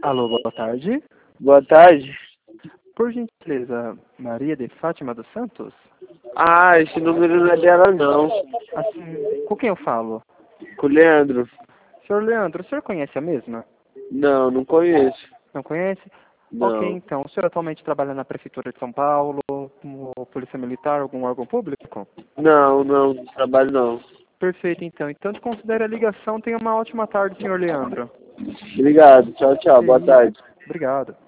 Alô, boa tarde. Boa tarde. Por gentileza, Maria de Fátima dos Santos? Ah, esse número não é dela não. Assim, com quem eu falo? Com o Leandro. Senhor Leandro, o senhor conhece a mesma? Não, não conheço. Não conhece? Ok, Não. então. O senhor atualmente trabalha na Prefeitura de São Paulo, como Polícia Militar, algum órgão público? Não trabalho não. Perfeito, então. Então, considere a ligação. Tenha uma ótima tarde, senhor Leandro. Obrigado. Tchau, tchau. Que Boa isso. tarde. Obrigado.